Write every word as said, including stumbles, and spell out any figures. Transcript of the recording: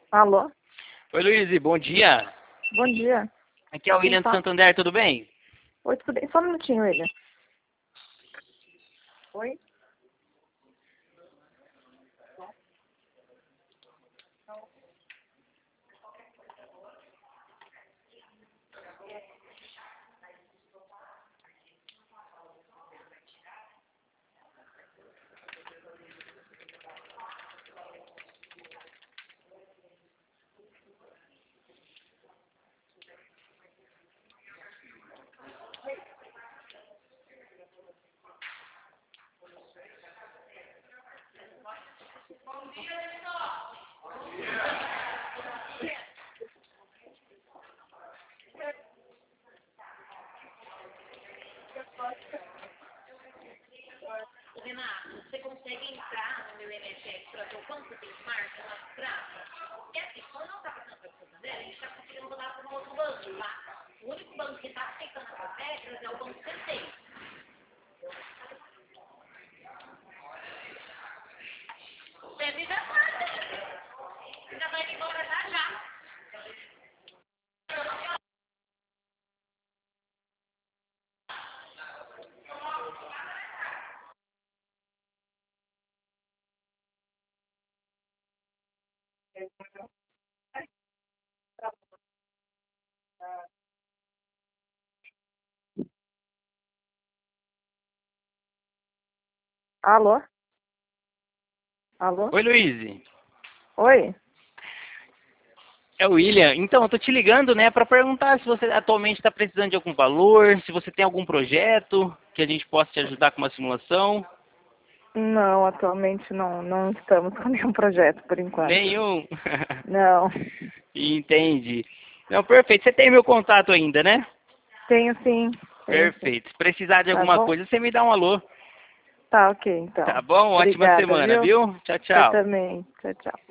Alô? Oi, Luiz, bom dia. Bom dia. Aqui é o Quem William de fala? Santander, tudo bem? Oi, tudo bem? Só um minutinho, William. Oi? Renato, você consegue entrar no meu N S S para ver o quanto tem de marca lá de trás? Porque assim, quando não está passando para Santander, a gente está conseguindo rodar para um outro banco, tá? O único banco que está aceitando essas regras é o Banco C C. Deve já tá, já vai embora já já. Alô? Alô? Oi, Luiz. Oi? É o William. Então, eu tô te ligando, né, para perguntar se você atualmente está precisando de algum valor, se você tem algum projeto que a gente possa te ajudar com uma simulação. Não, atualmente não, não estamos com nenhum projeto por enquanto. Nenhum. Não. Entendi. Não, perfeito. Você tem meu contato ainda, né? Tenho sim. Tenho sim. Perfeito. Se precisar de Tá alguma bom? coisa, você me dá um alô. Tá, ok, então. Tá bom? Ótima Obrigada, semana, viu? viu? Tchau, Você tchau. também. Tchau, tchau.